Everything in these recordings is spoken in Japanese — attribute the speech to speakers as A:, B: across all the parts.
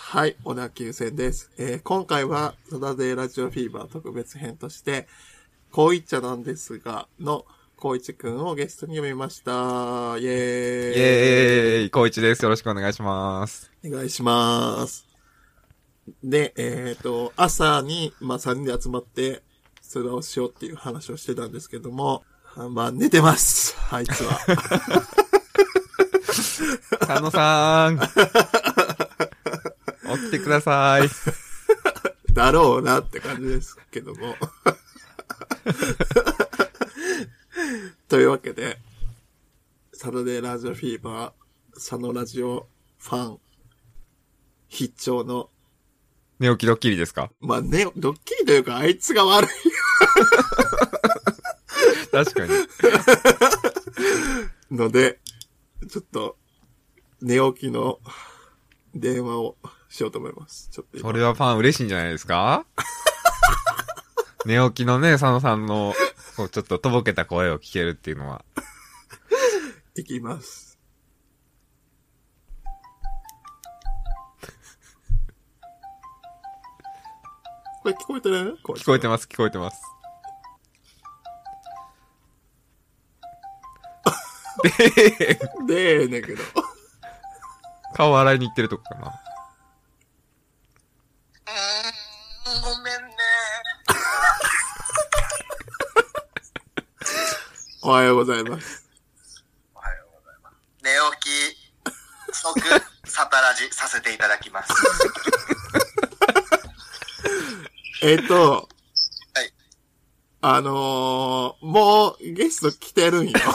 A: はい、小田急線です。今回はサタデーラジオフィーバー特別編として、こういっちゃなんですがのこういちくんをゲストに呼びました。イェーイ。イ
B: ェーイ、こういちです。よろしくお願いします。
A: お願いします。で、朝に、3人で集まって、それをしようっていう話をしてたんですけども、寝てます。あいつは。
B: 佐野さん。起きてください。
A: だろうなって感じですけども。というわけで、サタデーラジオフィーバー、佐野ラジオファン、必聴の、
B: 寝起きドッキリですか？
A: ドッキリというか、あいつが悪い。
B: 確かに。
A: ので、ちょっと、寝起きの電話をしようと思います。ちょっと
B: それはファン嬉しいんじゃないですか？寝起きのね、佐野さんの、ちょっととぼけた声を聞けるっていうのは。
A: いきます。これ聞こえてる？
B: 聞こえてます、聞こえてます。
A: でーねんけど。
B: 顔洗いに行ってるとこかな。
C: ごめんね。
A: おはようございます。
C: おはようございます。寝起き、即、サタラジさせていただきます。
A: はい。もうゲスト来てるんよ。
C: ごめんね、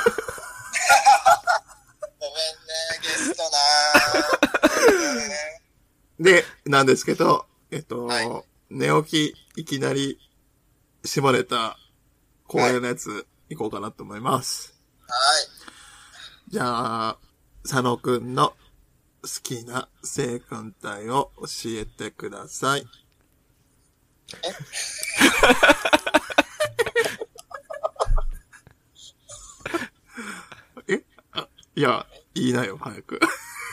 C: ゲストなー。
A: で、なんですけど、
C: はい、
A: 寝起き、いきなり、下ネタ、公演のやつ、行こうかなと思います。
C: はい。
A: じゃあ、佐野くんの好きな性感帯を教えてください。いや、言いなよ、早く。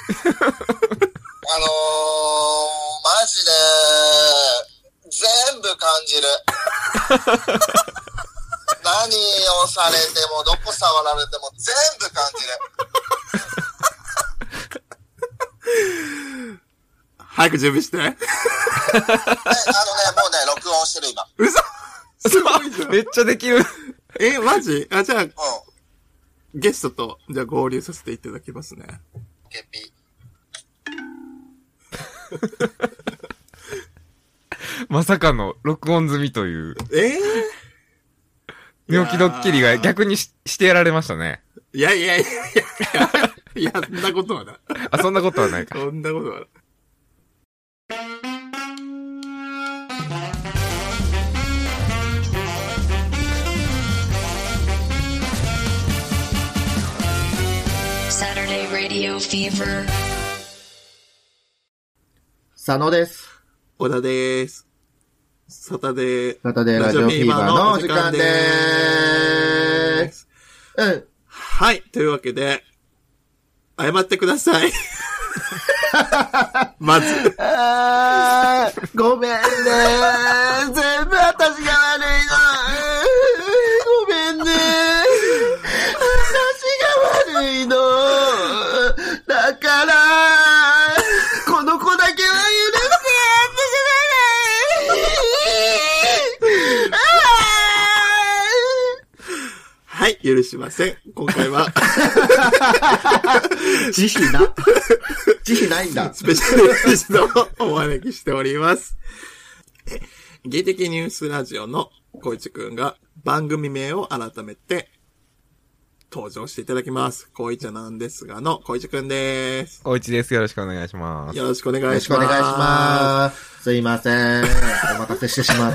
C: マジで、全部感じる。何をされても、どこ触られても、全部感じる。
A: 早く準備して。
C: もうね、録音してる今。
A: 嘘すごいじゃん。
B: めっちゃできる。
A: マジ？じゃあ、
C: うん。
A: ゲストと、じゃあ合流させていただきますね。
C: ケピ。
B: まさかの録音済みという。寝起きドッキリが逆にしてやられましたね。
A: いや、そんなことはない。
B: あ、そんなことはないか。
A: そんなことはない。
D: Saturday Radio Fever。
E: 佐野です。
A: 小田です。サタデー
E: ラジオフィーバーのお時間でーす。うん。
A: はい。というわけで、謝ってください。まず。
E: ごめんねー。全部私が悪いの。ごめんねー。私が悪いの。だから、この子だけは許してやって
A: はい、許しません。今回は。
E: 慈悲ないんだ。
A: スペシャルゲストをお招きしております。芸的ニュースラジオのこいちくんが番組名を改めて登場していただきます。こいちゃなんですがのこいちくんです。
B: こいちです。よろしくお願いします。
A: よろしくお願いします。
E: よろしくお願いします。すいません。お待たせしてしまって、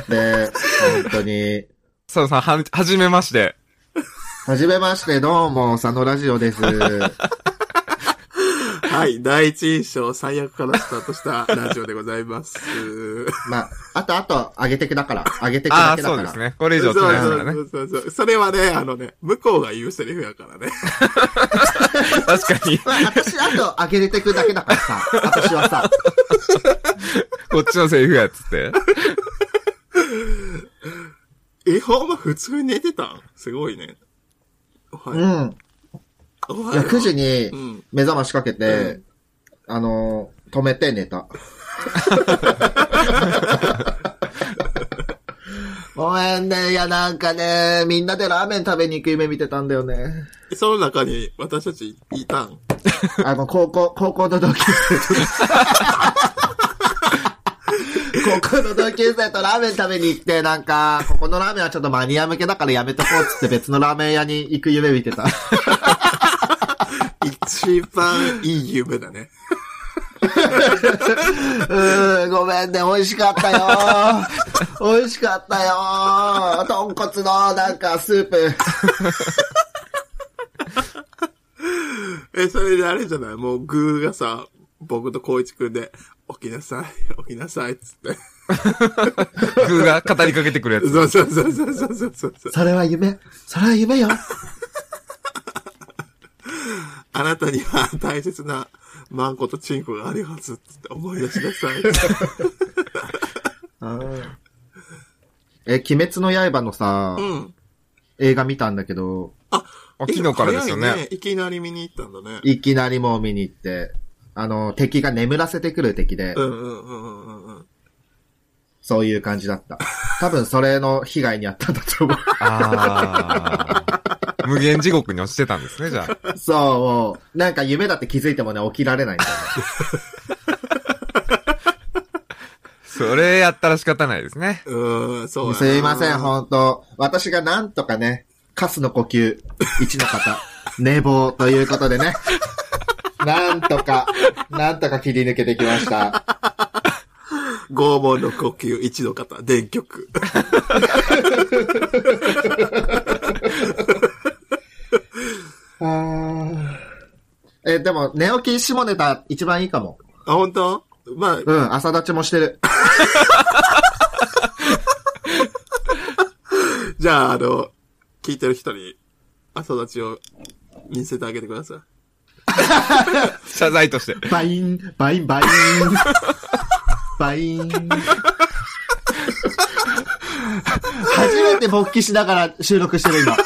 E: 本当に。
B: 佐野さん、はじめまして。
E: はじめまして、どうも、佐野ラジオです。
A: ははい。第一印象最悪からスタートしたラジオでございます。
E: まあ、あと、上げてくだから。上げてくだけだから。
B: そうですね。これ以上つないからね。
A: そう。それはね、向こうが言うセリフやからね。
B: 確かに。
E: まあ、私、あと、上げてくだけだからさ。私はさ。
B: こっちのセリフやっつって。
A: ほんま普通に寝てたんすごいね。
E: うん。いや、9時に目覚ましかけて、止めて寝た。ごめんね。いや、なんかね、みんなでラーメン食べに行く夢見てたんだよね。
A: その中に私たちいたん
E: 高校の同級生高校の同級生とラーメン食べに行って、なんか、ここのラーメンはちょっとマニア向けだからやめとこうっつって別のラーメン屋に行く夢見てた。
A: 一番いい夢だね。
E: ごめんね、美味しかったよ。美味しかったよ。豚骨のなんかスープ。
A: それであれじゃないもうグーがさ、僕と光一くんで、起きなさい、つって。
B: グーが語りかけてくるやつ。
A: そう。
E: それは夢よ。
A: あなたには大切なマンコとチンコがあるはずって思い出しなさい。
E: 鬼滅の刃のさ、映画見たんだけど。
B: 昨日からですよね。
A: いきなり見に行ったんだね。
E: いきなりもう見に行って。敵が眠らせてくる敵で。そういう感じだった。多分それの被害に遭ったんだと思う。
B: 無限地獄に落ちてたんですね、じゃあ。
E: そう、なんか夢だって気づいてもね、起きられないんだよね。
B: それやったら仕方ないですね。
A: そう。
E: すいません、ほんと。私がなんとかね、カスの呼吸、1の方、寝坊ということでね。なんとか切り抜けてきました。
A: 拷問の呼吸1の方、電極。
E: でも、寝起き下ネタ一番いいかも。
A: 本当？ま
E: あ。朝立ちもしてる。
A: じゃあ、聞いてる人に、朝立ちを見せてあげてください。
B: 謝罪として。
E: バイン。バイン。初めて勃起しながら収録してる今。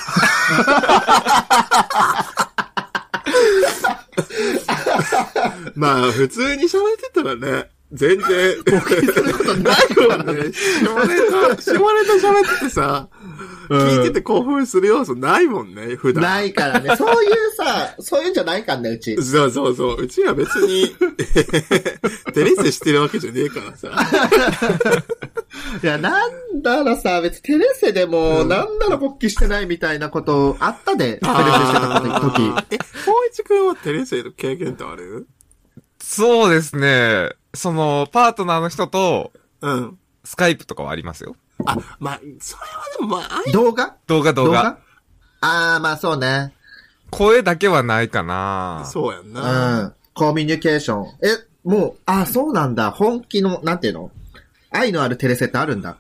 A: まあ、普通に喋ってたらね、全然、勃起することないもんね。下ネタ喋っててさ、聞いてて興奮する要素ないもんね、普段。
E: ないからね。そういうんじゃないからね、うち。
A: そう。うちは別に、テレセしてるわけじゃねえからさ。
E: いや、なんだらさ、別にテレセでも、なんなら勃起してないみたいなことあったで、テレセしてた時。
A: 光一くんはテレセの経験ってある？
B: そうですね。パートナーの人と、スカイプとかはありますよ。
A: まあ、それはでもまあ、
E: 動画。 まあそうね。
B: 声だけはないかな。
A: そうやんな。
E: コミュニケーション。もう、そうなんだ。本気の、なんていうの？愛のあるテレセってあるんだ。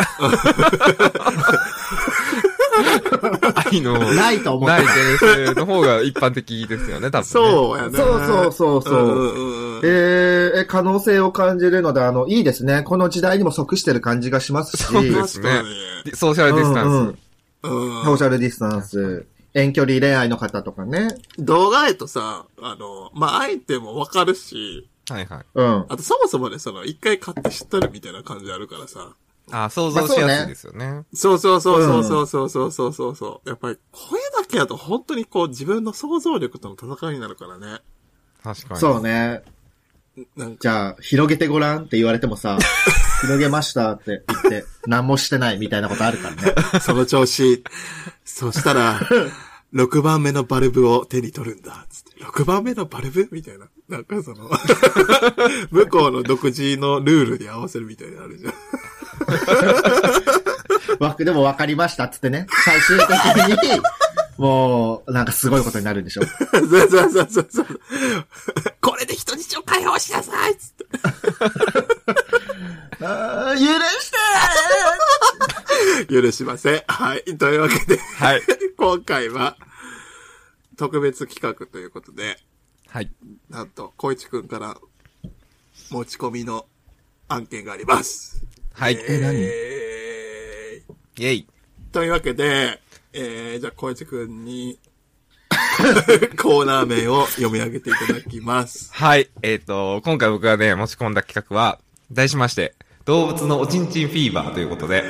B: 愛の
E: ないと思う。
B: ないテレセの方が一般的ですよね、多分ね。
A: そうやね。
E: そう。可能性を感じるので、いいですね。この時代にも即してる感じがしますし。
B: そうですね。ソーシャルディスタンス。
E: ソーシャルディスタンス。遠距離恋愛の方とかね。
A: 動画へとさ、まあ、相手もわかるし、
B: はいはい。
E: あ
A: とそもそもね、一回買って知っとるみたいな感じあるからさ。
B: 想像しやすいですよね。
A: そう。やっぱり声だけだと本当に自分の想像力との戦いになるからね。
B: 確かに。
E: そうね。じゃあ、広げてごらんって言われてもさ、広げましたって言って、何もしてないみたいなことあるからね。
A: その調子。そしたら、6番目のバルブを手に取るんだ。つって6番目のバルブみたいな。なんか向こうの独自のルールに合わせるみたいなのあるじゃん。
E: でも分かりましたっつってね。最終的に、 もう、なんかすごいことになるんでしょ。
A: そう。これで人質を解放しなさいっつって。
E: 許して
A: 許しません。はい。というわけで、
B: はい。
A: 今回は、特別企画ということで、
B: はい。
A: なんと、小市くんから持ち込みの案件があります。
B: はい。
E: 何
B: イェイ。
A: というわけで、じゃあ小市くんに、コーナー名を読み上げていただきます。
B: はい。今回僕がね、持ち込んだ企画は、題しまして、動物のおちんちんフィーバーということで、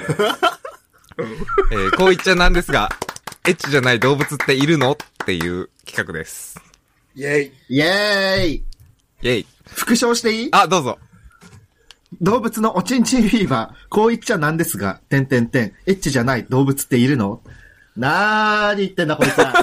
B: こう言っちゃなんですが、エッチじゃない動物っているのっていう企画です。
A: イェイ。
E: イェーイ。
B: イェイ。
E: 復唱していい？
B: あ、どうぞ。
E: 動物のおちんちんフィーバー。こう言っちゃなんですが、エッチじゃない動物っているの？なーに言ってんだこいつは。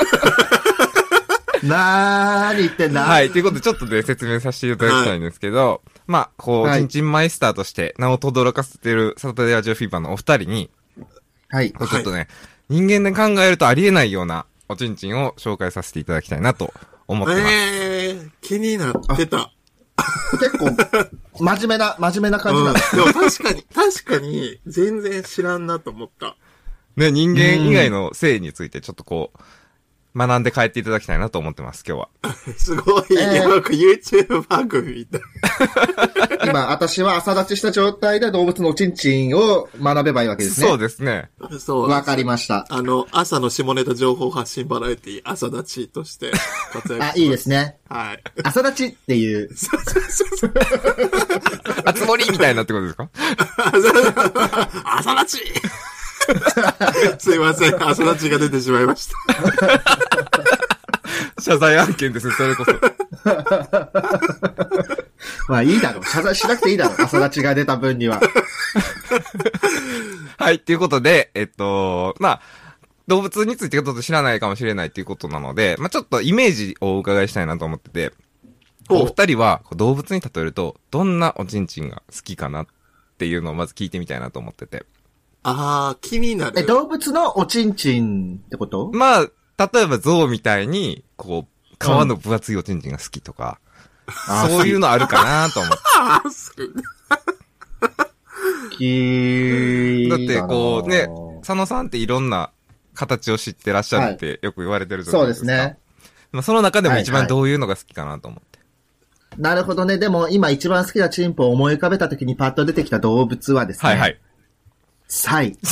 E: なーに言ってんだ。
B: はい。ということで、ちょっとで説明させていただきたいんですけど、まあ、こう、
E: はい
B: ちんちんマイスターとして名を轟かせているサタデーラジオフィーバーのお二人に、
E: はい。
B: ちょっとね、人間で考えるとありえないようなおちんちんを紹介させていただきたいなと思ってます。
A: 気になってた。
E: 結構、真面目な感じなんだ。
A: でも確かに、全然知らんなと思った。
B: ね、人間以外の性についてちょっとこう、学んで帰っていただきたいなと思ってます、今日は。
A: すごい、なんか YouTube 番組みたい。
E: 今、私は朝立ちした状態で動物のおちんちんを学べばいいわけですね。
B: そうですね。
A: そう。
E: わかりました。
A: 朝の下ネタ情報発信バラエティ、朝立ちとして活躍します。
E: いいですね。
A: はい。
E: 朝立ちっていう。
B: あつ森みたいなってことですか？
A: 朝立ちすいません、朝立ちが出てしまいました。
B: 謝罪案件ですね、それこそ。
E: まあいいだろう。謝罪しなくていいだろう。朝立ちが出た分には。
B: はい、ということで、まあ、動物についてちょっと知らないかもしれないっていうことなので、まあちょっとイメージをお伺いしたいなと思ってて、お二人は動物に例えると、どんなおちんちんが好きかなっていうのをまず聞いてみたいなと思ってて。
A: 気になる。
E: 動物のおちんちんってこと？
B: まあ、例えば象みたいに、こう、皮の分厚いおちんちんが好きとか、そういうのあるかなと思って。だってこうね、佐野さんっていろんな形を知ってらっしゃるってよく言われてるじゃないですか。そうですね。まあその中でも一番どういうのが好きかなと思って。
E: なるほどね。でも今一番好きなチンポを思い浮かべた時にパッと出てきた動物はですね。はいはい。サイ。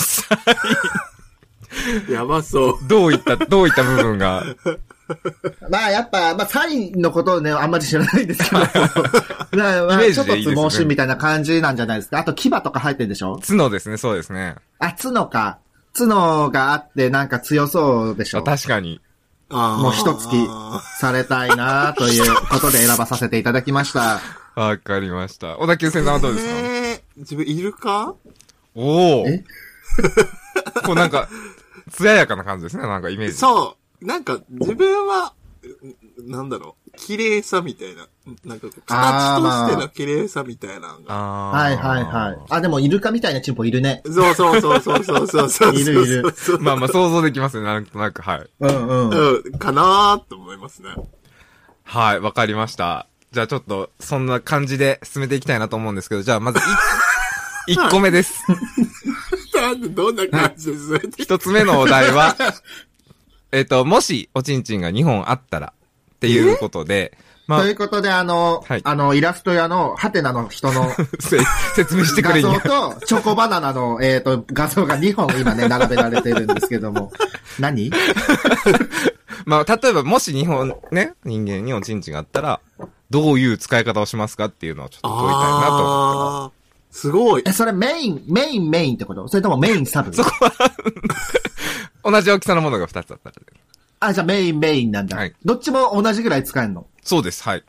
A: やばそう。
B: どういった部分が。
E: まあやっぱ、サイのことをね、あんまり知らないんですけど。ちょっとつ猛みたいな感じなんじゃないですか。あと牙とか入ってるでしょ？
B: 角ですね、そうですね。
E: 角か。角があってなんか強そうでしょ？
B: 確かに。
E: もう一月されたいなということで選ばさせていただきました。
B: わかりました。小田急線さんはどうですか？
A: 自分いるか？
B: おー。こうなんか、艶やかな感じですね、なんかイメージ。
A: そう。なんか、自分は、なんだろう、綺麗さみたいな。なんか、形としての綺麗さみたいなのが。
E: はいはいはい。でもイルカみたいなチンポいるね。
A: そう。
E: いる。
B: まあ想像できますね、なんとなく、はい。
A: かなーと思いますね。
B: はい、わかりました。じゃあちょっと、そんな感じで進めていきたいなと思うんですけど、じゃあまず1個目です。
A: どんな感じですね。
B: 一つ目のお題は、もしおちんちんが2本あったらっていうことで、
E: ということでイラスト屋のハテナの人の
B: 説明してくれんや。
E: 画像とチョコバナナの画像が2本今ね並べられてるんですけども、何？
B: まあ例えばもし2本ね人間におちんちんがあったらどういう使い方をしますかっていうのをちょっと問いたいなと思って。
A: すごい。
E: それメインってこと？それともメインサブ？
B: そこは同じ大きさのものが2つあったら。
E: じゃあメインなんだ。はい。どっちも同じぐらい使えるの？
B: そうです、はい。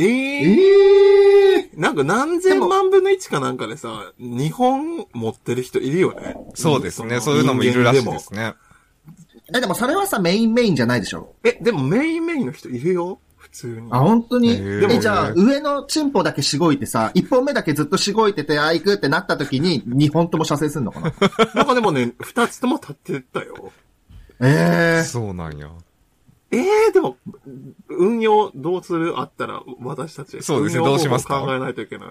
A: なんか何千万分の1かなんかでさ、2本持ってる人いるよね。
B: そうですね。そういうのもいるらしいですね。
E: でもそれはさ、メインじゃないでしょ？
A: でもメインの人いるよ。普通に。
E: 本当に？じゃあ、上のチンポだけしごいてさ、1本目だけずっとしごいてて、行くってなった時に、2本とも射精するのかな？
A: なんかでもね、2つとも立ってたよ。
B: そうなんや。
A: でも、運用どうするあったら、私たち。
B: そうですね、どうしますか？
A: 考えないといけない。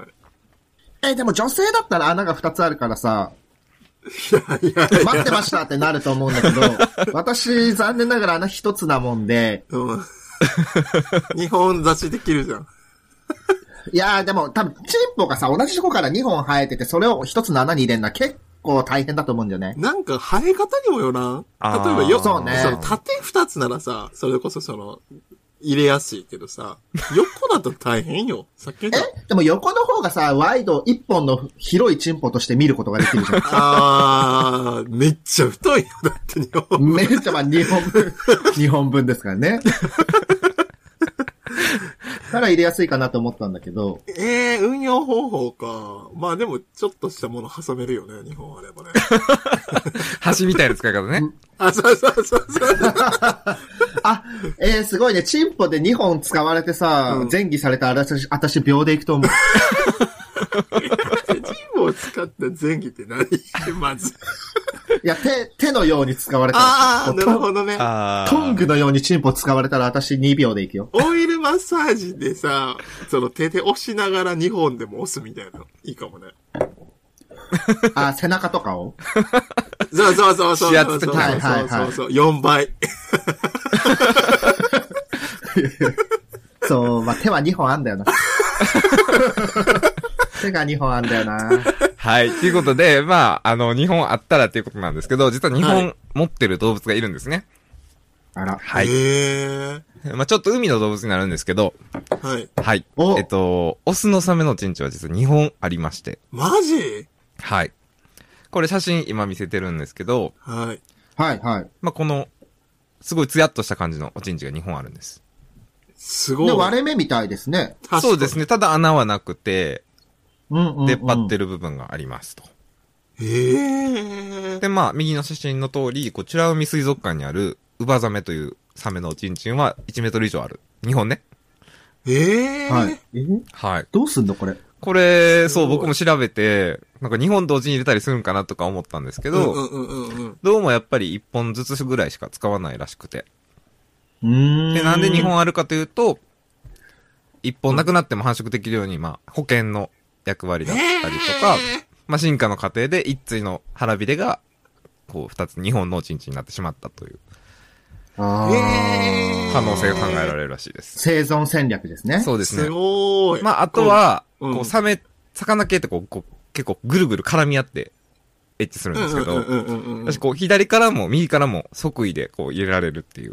E: でも女性だったら穴が2つあるからさ、
A: いや、
E: 待ってましたってなると思うんだけど、私、残念ながら穴1つなもんで、
A: うん。日本立ちできるじゃん。
E: いやーでも多分、チンポがさ、同じとこから2本生えてて、それを1つの穴に入れるのは結構大変だと思うんだよね。
A: なんか生え方にもよらん。例えば
E: そうね
A: その縦2つならさ、それこそ入れやすいけどさ、横だと大変よ。さっき言った。
E: でも横の方がさ、ワイド1本の広いチンポとして見ることができるじゃん。
A: めっちゃ太いよ。だって日本。
E: めっちゃ2本分ですからね。から入れやすいかなと思ったんだけど。
A: 運用方法か。まあでも、ちょっとしたもの挟めるよね、日本あればね。
B: 橋みたいな使い方ね。
A: そう。
E: すごいね。チンポで2本使われてさ、前儀されたら私秒でいくと思う。
A: チンポを使った前儀って何まず。
E: いや、手のように使われたら。
A: なるほどね。
E: トングのようにチンポ使われたら私2秒でいくよ。
A: オイルマッサージでさ、手で押しながら2本でも押すみたいな。いいかもね。
E: 背中とかを
A: そう。
B: 指圧的な。
A: そう。4倍。
E: そう、まあ、手は2本あんだよな。手が2本あんだよな。
B: はい。ということで、まあ、2本あったらっていうことなんですけど、実は2本持ってる動物がいるんですね。
E: あら。
B: はい。まあちょっと海の動物になるんですけど、
A: はい。
B: はい。オスのサメのチンチは実は2本ありまして。
A: マジ？
B: はい。これ写真今見せてるんですけど、
A: はい。
E: ま
B: あこの、すごいツヤっとした感じのおちんちが2本あるんです。
A: すごい。
E: で、割れ目みたいですね。
B: そうですね。ただ穴はなくて、出っ張って
E: る。
B: る部分がありますと。
A: で、
B: まあ、右の写真の通り、こちら海水族館にある、ウバザメというサメのおちんちんは1メートル以上ある。2本ね。
E: はい。
B: はい。
E: どうすんのこれ。
B: これ、そう、僕も調べて、なんか2本同時に入れたりするんかなとか思ったんですけど、どうもやっぱり1本ずつぐらいしか使わないらしくて。で、なんで2本あるかというと、1本なくなっても繁殖できるように、まあ、保険の役割だったりとか、まあ、進化の過程で一対の腹びれが、こう、2本のおちんちんになってしまったという、可能性が考えられるらしいです。
E: 生存戦略ですね。
B: そうですね。
A: すごーい。
B: まあ、あとは、こう、魚系ってこう、結構ぐるぐる絡み合って、エッチするんですけど、私こう、左からも右からも即位でこう入れられるっていう。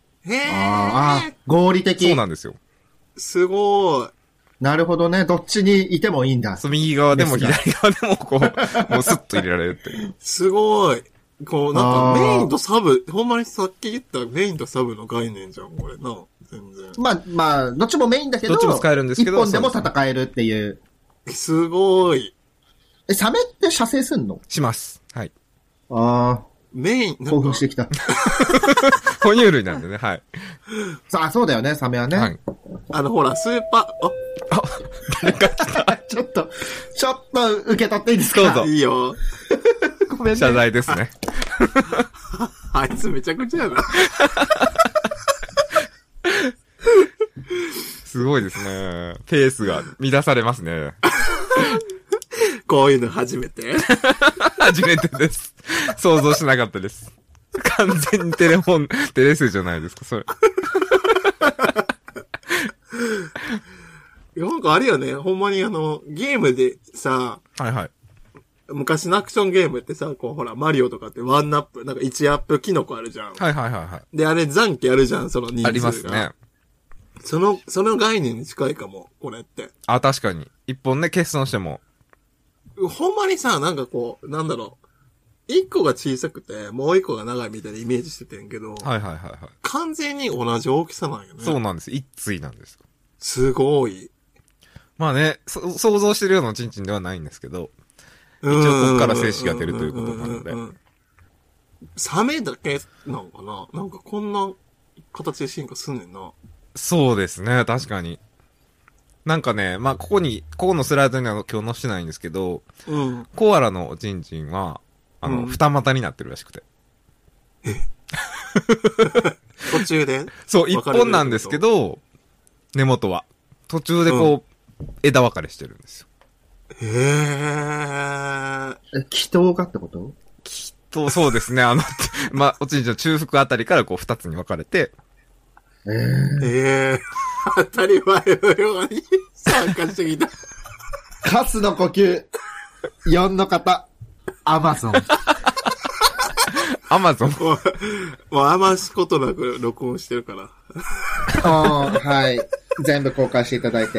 E: 合理的。
B: そうなんですよ。
A: すごーい。
E: なるほどね。どっちにいてもいいんだ。
B: そう、右側でも左側でもこう、もうスッと入れられるっていう。
A: すごい。こう、なんかメインとサブ、ほんまにさっき言ったメインとサブの概念じゃん、これな。全然。
E: まあ、どっちもメインだけど、
B: どっちも使えるんですけど、
E: 一本でも戦えるっていう。
A: すごい。
E: サメって射精すんの？
B: します。はい。
A: メイン、
E: 興奮してきた。
B: 哺乳類なんでね、はい。
E: そうだよね、サメはね。はい。
A: ほら、スーパー、
B: 誰か来た。
E: ちょっと受け取っていいですか？
B: どうぞ。
A: いいよ。
B: ごめんね。謝罪ですね。
A: あいつめちゃくちゃやな。
B: すごいですね。ペースが乱されますね。
A: こういうの初めて
B: 初めてです。想像しなかったです。完全にテレスじゃないですか、それ。
A: なんかあれよね、ほんまにゲームでさ、
B: はいはい。
A: 昔のアクションゲームってさ、こうほら、マリオとかってワンアップ、なんか1アップキノコあるじゃん。
B: はいはいはい。
A: で、あれ残機あるじゃん、その人数が。
B: ありますね。
A: その概念に近いかも、これって。
B: 確かに。一本ね、欠損しても。
A: ほんまにさ、なんかこう、なんだろう。一個が小さくて、もう一個が長いみたいなイメージしててんけど。
B: はい。
A: 完全に同じ大きさなんよね。
B: そうなんです。一対なんです。
A: すごい。
B: まあね、想像してるようなチンチンではないんですけど、一応ここから精子が出るということなので。
A: サメだけなんかな？なんかこんな形で進化すんねんな。
B: そうですね、確かに。なんかね、まあここのスライドには今日載してないんですけど、コアラのおちんちんは、二股になってるらしくて。
A: 途中で
B: そう、一本なんですけど、根元は。途中でこう、枝分かれしてるんですよ。
A: へー。
E: 祈祷がってこと？
B: と、そうですね。まあ、おちんちの中腹あたりからこう二つに分かれて。
A: 当たり前のように参加してきた。
E: カスの呼吸、4の方、アマゾン。
B: アマゾン。
A: もう余すことなく録音してるから。
E: はい。全部公開していただいて。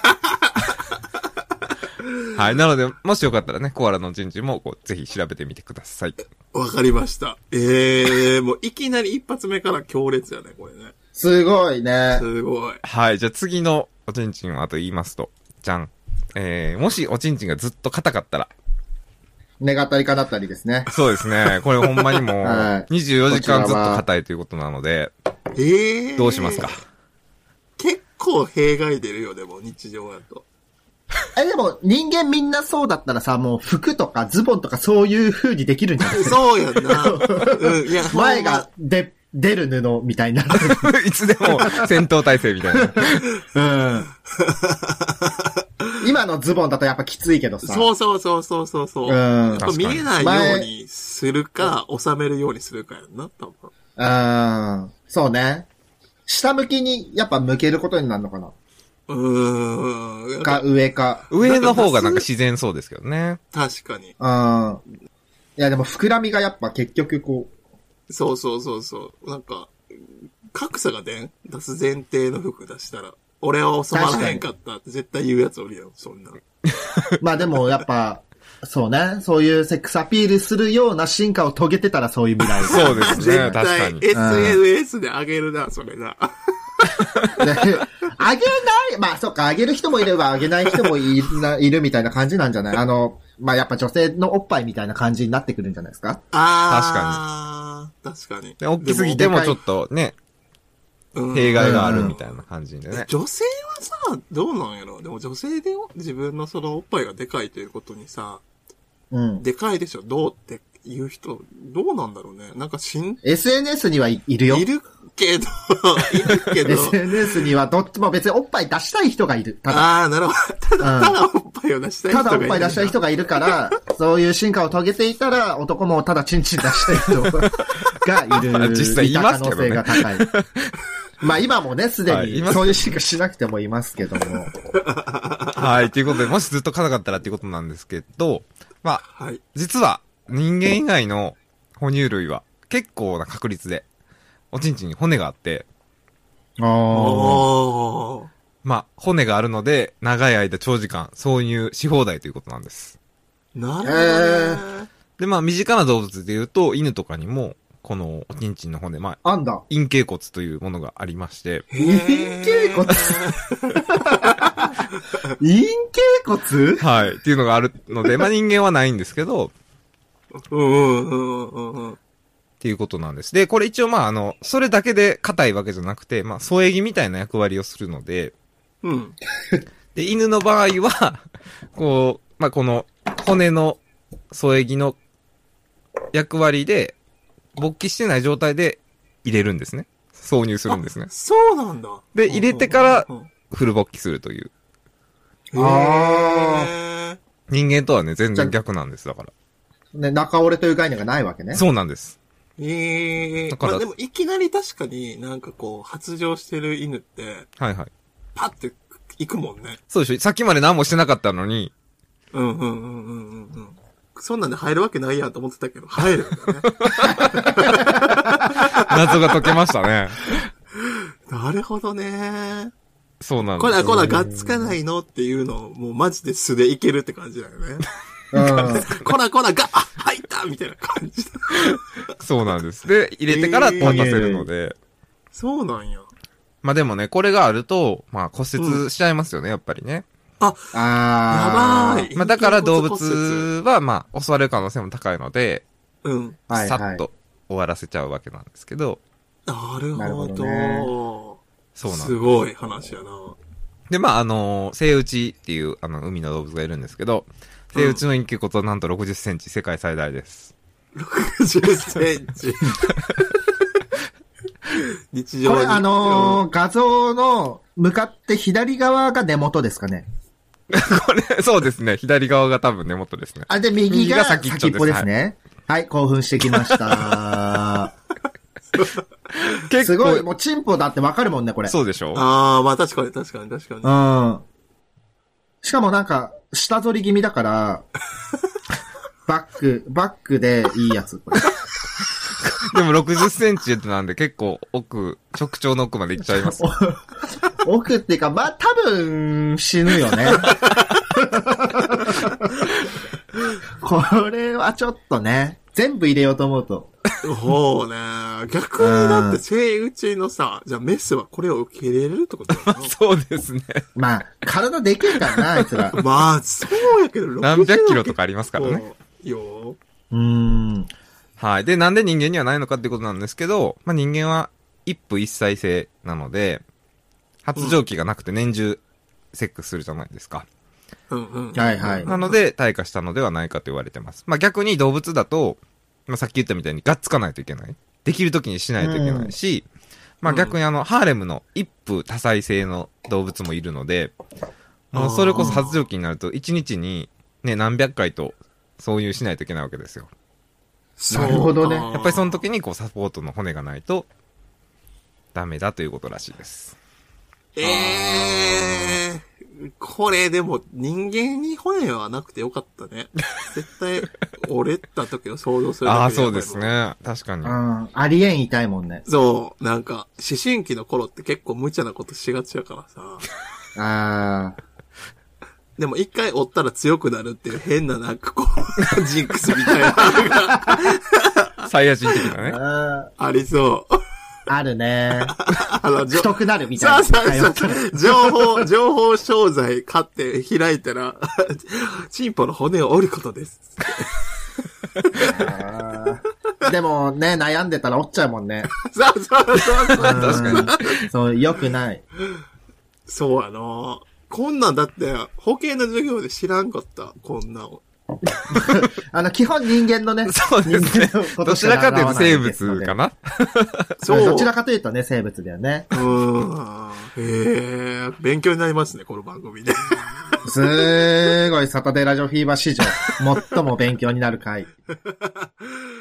B: はい。なので、もしよかったらね、コアラの人事もこうぜひ調べてみてください。
A: わかりました。もういきなり一発目から強烈やね、これね。
E: すごいね。
A: すごい。
B: はい。じゃあ次のおちんちんをあと言いますと、じゃん。もしおちんちんがずっと硬かったら。
E: 願ったりかなったりですね。
B: そうですね。これほんまにもう、
E: はい
B: 24時間ずっと硬いということなので、どうしますか？
A: 結構弊害出るよ、でも日常だと。
E: でも人間みんなそうだったらさ、もう服とかズボンとかそういう風にできるんじゃない
A: そうやんな。うん、いや、
E: 前が出る布みたいな。
B: いつでも戦闘態勢みたいな。
E: うん。今のズボンだとやっぱきついけどさ。
A: そう。うん。やっぱ見えないようにするか、収めるようにするかやんな、多分。
E: そうね。下向きにやっぱ向けることになるのかな。か、上か。
B: 上の方がなんか自然そうですけどね。
A: 確かに。
E: いやでも膨らみがやっぱ結局こ
A: う。そう。なんか、格差が出す前提の服出したら、俺は収まらへんかったって絶対言うやつおるよ、そんな。
E: まあでもやっぱ、そうね。そういうセックスアピールするような進化を遂げてたらそういう未来。
B: そうですね、確かに。
A: SNS で上げるな、それな。
E: あげないまあそっか、あげる人もいればあげない人もいるみたいな感じなんじゃない？まあやっぱ女性のおっぱいみたいな感じになってくるんじゃないですか？
A: 確かに。
B: で、大きすぎてもちょっとね、弊害があるみたいな感じでね。
A: 女性はさ、どうなんやろ？でも女性で自分のそのおっぱいがでかいということにさ、でかいでしょ、どうって言う人、どうなんだろうね。なんか
E: SNS にはいるよ。
A: いるけど。
E: SNS にはどっちも別におっぱい出したい人がいる。
A: なるほど。ただおっぱいを出したい人がいる。
E: ただおっぱい出したい人がいるから、そういう進化を遂げていたら、男もただチンチン出したい人がいる。
B: 実際いますけどね。
E: 可能性が高い。まあ今もね、すでにそういう進化しなくてもいますけども。
B: はい、ということで、もしずっと硬かったらっていうことなんですけど、まあ、実は人間以外の哺乳類は結構な確率で、おちんちんに骨があって、まあ、骨があるので、長い間長時間挿入し放題ということなんです。
A: なるほどね。
B: で、まあ、身近な動物で言うと、犬とかにも、このおちんちんの骨、まあ、陰茎骨というものがありまして。
E: 陰茎骨陰茎骨
B: はい。っていうのがあるので、まあ人間はないんですけど、っていうことなんです。で、これ一応まあそれだけで硬いわけじゃなくて、まあ添え木みたいな役割をするので、で、犬の場合は、こう、まあこの骨の添え木の役割で、勃起してない状態で入れるんですね。挿入するんですね。
A: そうなんだ。
B: で、入れてからフル勃起するという。人間とはね、全然逆なんです、だから。
E: ね、中折れという概念がないわけね。
B: そうなんです。
A: だから、でもいきなり確かになんかこう、発情してる犬って、
B: はいはい。
A: パッて行くもんね。
B: そうでしょ。さっきまで何もしてなかったのに。
A: そんなんで入るわけないやんと思ってたけど、入るんだね。
B: 謎が解けましたね。
A: なるほどね。
B: そうなんです。
A: こらがっつかないのっていうのを、もうマジで素でいけるって感じだよね。こら入ったみたいな感じだ。
B: そうなんです。で、入れてから立たせるので。
A: そうなんや。
B: まあでもね、これがあると、まあ骨折しちゃいますよね、やっぱりね。
A: やばい。
B: まあだから動物は、まあ襲われる可能性も高いので、さっと終わらせちゃうわけなんですけど。
A: なるほど。
B: そうなんです。
A: すごい話やな。
B: で、まあセイウチっていう海の動物がいるんですけど、セイウチの陰茎骨はなんと60センチ、世界最大です。
A: 60センチ。 日常に。
E: これ画像の向かって左側が根元ですかね。
B: これ、そうですね。左側が多分根元ですね。
E: あ、で、右が
B: 先
E: 先っぽですね。はい、興奮してきました。
B: 結
E: すごい、もうチンポだってわかるもんね、これ。
B: そうでしょ？
A: ああ、まあ確かに。
E: うん。しかもなんか、下反り気味だから、バックでいいやつ、これ。
B: でも60センチなんで結構直腸の奥まで行っちゃいます。
E: 奥っていうか、まあ、多分、死ぬよね。これはちょっとね、全部入れようと思うと。
A: そうね。逆にだって、セイウチのさ、じゃあメスはこれを受け入れれるってことだよな。
B: そうですね。
E: まあ、体できるからな、あいつら。
A: まあ、そうやけど、
B: 何百キロとかありますからね。
A: よ。
B: はい。で、なんで人間にはないのかってことなんですけど、まあ人間は一夫一妻制なので、発情期がなくて年中セックスするじゃないですか。
E: はいはい。
B: なので、退化したのではないかと言われてます。まあ逆に動物だと、まあさっき言ったみたいにがっつかないといけない。できる時にしないといけないし、まあ逆にハーレムの一夫多妻制の動物もいるので、もうそれこそ発情期になると1日にね、何百回とそういうしないといけないわけですよ。
E: なるほどね。
B: やっぱりその時にサポートの骨がないとダメだということらしいです。
A: これでも人間に骨はなくてよかったね。絶対折れた時を想像するだけで。
B: ああ、そうですね。確かに。
E: ありえん痛いもんね。
A: そう。なんか、思春期の頃って結構無茶なことしがちやからさ。でも一回折ったら強くなるっていう変ななんかこう、ジンクスみたいなのが。
B: サイヤ人的なね。
A: ありそう。
E: あるね。太くなるみたいな。
A: そう情報商材買って開いたら、チンポの骨を折ることです。
E: でもね、悩んでたら折っちゃうもんね。
A: そう。確
B: かに。
E: そう、良くない。
A: そうやな。こんなんだって、保険の授業で知らんかった。こんなんを。
E: 基本人間のね。
B: そうですね。どちらかというと生物かな。
E: そう。どちらかというとね、生物だよね。
A: 勉強になりますね、この番組で。
E: すごい、サタデーラジオフィーバー史上、最も勉強になる回。